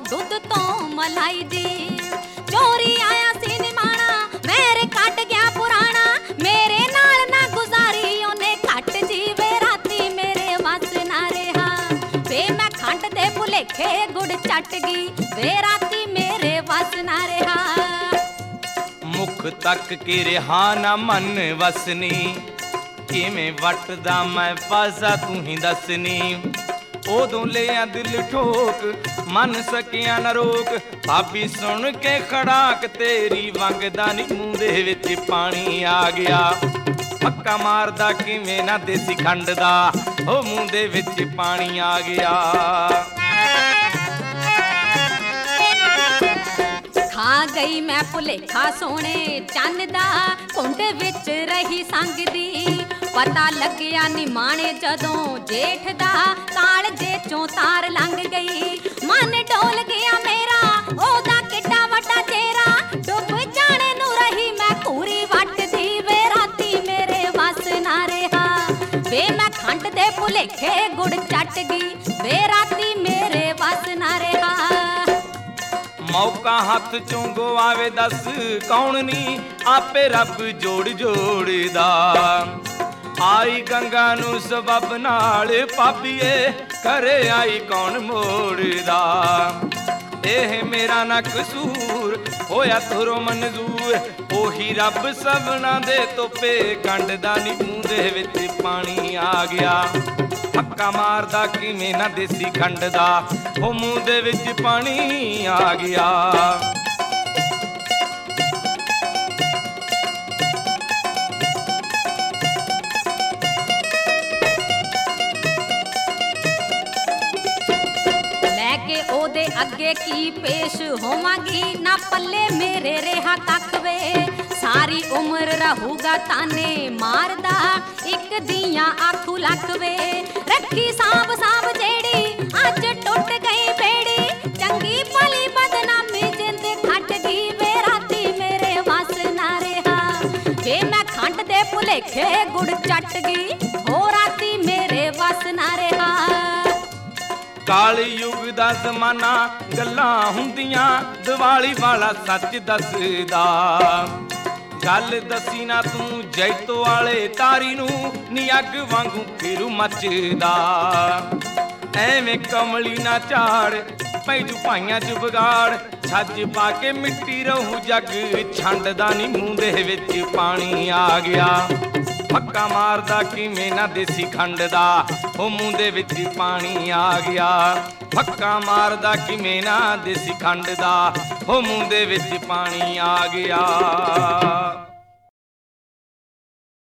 दुध तो मलाई जी। चोरी आया सी निमाणा मेरे कट गया पुराना, मेरे नाल ना गुजारी ओने घट जी वे राती मेरे वस ना रहा। वे मैं खंड दे भुलेखे गुड़ चट गई वे राती मेरे वस ना रहा। मुख तक के रिहा ना मन वसनी, किवें वटदा मैं पासा तू ही दसनी। उदों लिया दिल ठोक मन सकिया न रोक, भाभी सुन के खड़ाक तेरी वंगदा नी मूंह दे विच पानी आ गया। हक्का मारदा किवें ना देसी खंड दा ओ मूंह दे विच पानी आ गया। खा गई मैं भुलेखा सोने चंद दा कुंड विच रही संगदी। पता लग्या निमाणे जदों जेठ दा काल जे चों तार लंघ गई। मन डोल गया मेरा ओदा किड्डा वड्डा चेहरा, डुब जाने नूं रही मैं घूरी वटदी वे राती मेरे वस ना रहा। वे मैं खंड दे भुलेखे गुड़ चट गई वे राती मेरे वस ना रहा। मौका हथ चों गवावे दस कौन नी, आपे रब जोड़ जोड़दा। आई गंगा नू सबब नाल पापीए करे आई कौन मोड़दा। एह मेरा ना कसूर होया तुरो मंजूर, ओही रब सबना दे तोपे कंडदा नी मूंह दे विच पानी आ गया। हक्का मारदा किवें ना देसी खंड दा ओ मूंह दे विच पानी आ गया। लैके ओदे अगे की पेश होवांगी, ना पल्ले मेरे रेहा तक वे। सारी उम्र रहूगा ताने मारदा एक दियां आखू लख वे। रखी सांभ सांभ जेड़ी अज टुट गई बेड़ी, चंगी भली बदनामी जिंद खट गई वे राती मेरे वस ना रहा। वे मैं खंड दे भुलेखे गुड़ चट गई हो राती मेरे वस ना रहा। काली युग दा जमाना गल्लां हुंदियां, दिवाली वाला सच दसदा। गल दसी ना तू जैतो वाले तारी नू, नी अग वांगू फिरू मचदा। एवें कमली ना झाड़ पैजू भाइयां च बगाड़, छज पा के मिट्टी रहू जग छंडदा नी मूंह दे विच पानी आ गया। हक्का मारदा किवें ना देसी खंड दा ओ मूंह दे विच पानी आ गया। हक्का मारदा किवें ना देसी खंड दा ओ मूंह दे विच पानी आ गया।